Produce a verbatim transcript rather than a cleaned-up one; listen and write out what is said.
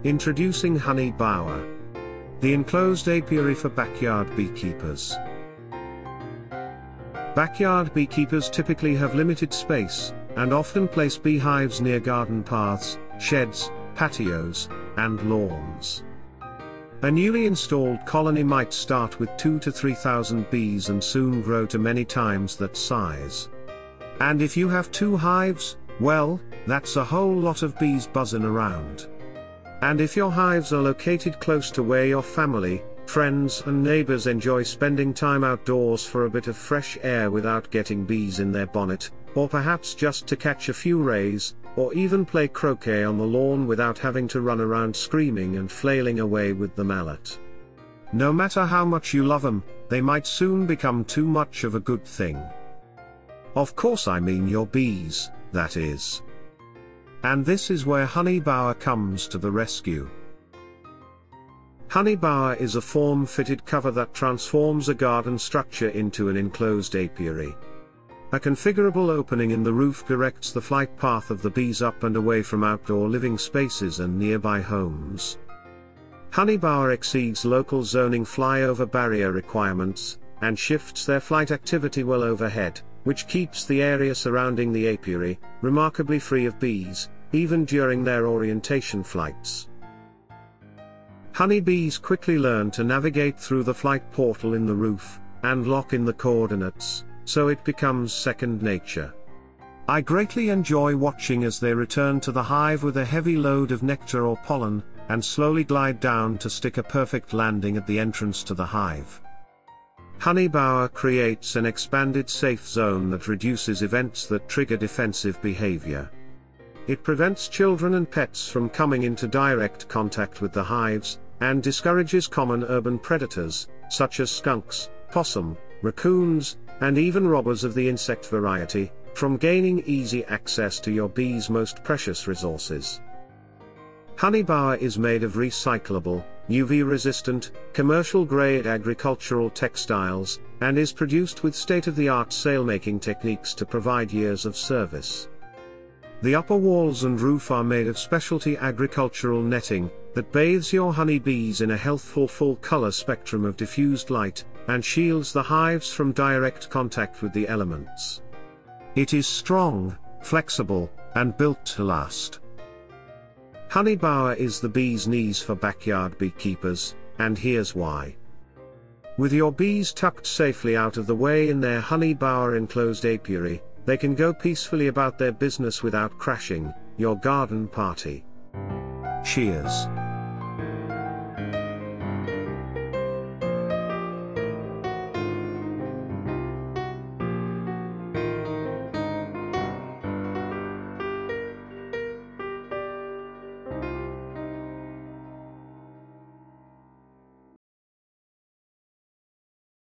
Introducing Honey Bower, the enclosed apiary for backyard beekeepers. Backyard beekeepers typically have limited space, and often place beehives near garden paths, sheds, patios, and lawns. A newly installed colony might start with two to three thousand bees and soon grow to many times that size. And if you have two hives, well, that's a whole lot of bees buzzing around. And if your hives are located close to where your family, friends and neighbors enjoy spending time outdoors for a bit of fresh air without getting bees in their bonnet, or perhaps just to catch a few rays, or even play croquet on the lawn without having to run around screaming and flailing away with the mallet. No matter how much you love them, they might soon become too much of a good thing. Of course I mean your bees, that is. And this is where Honey Bower comes to the rescue. Honey Bower is a form-fitted cover that transforms a garden structure into an enclosed apiary. A configurable opening in the roof directs the flight path of the bees up and away from outdoor living spaces and nearby homes. Honey Bower exceeds local zoning flyover barrier requirements, and shifts their flight activity well overhead, which keeps the area surrounding the apiary remarkably free of bees, even during their orientation flights. Honeybees quickly learn to navigate through the flight portal in the roof, and lock in the coordinates, so it becomes second nature. I greatly enjoy watching as they return to the hive with a heavy load of nectar or pollen, and slowly glide down to stick a perfect landing at the entrance to the hive. Honey Bower creates an expanded safe zone that reduces events that trigger defensive behavior. It prevents children and pets from coming into direct contact with the hives, and discourages common urban predators, such as skunks, possum, raccoons, and even robbers of the insect variety, from gaining easy access to your bees' most precious resources. Honey Bower is made of recyclable, U V-resistant, commercial-grade agricultural textiles, and is produced with state-of-the-art sailmaking techniques to provide years of service. The upper walls and roof are made of specialty agricultural netting that bathes your honeybees in a healthful full-color spectrum of diffused light, and shields the hives from direct contact with the elements. It is strong, flexible, and built to last. Honey Bower is the bee's knees for backyard beekeepers, and here's why. With your bees tucked safely out of the way in their Honey Bower enclosed apiary, they can go peacefully about their business without crashing your garden party. Cheers.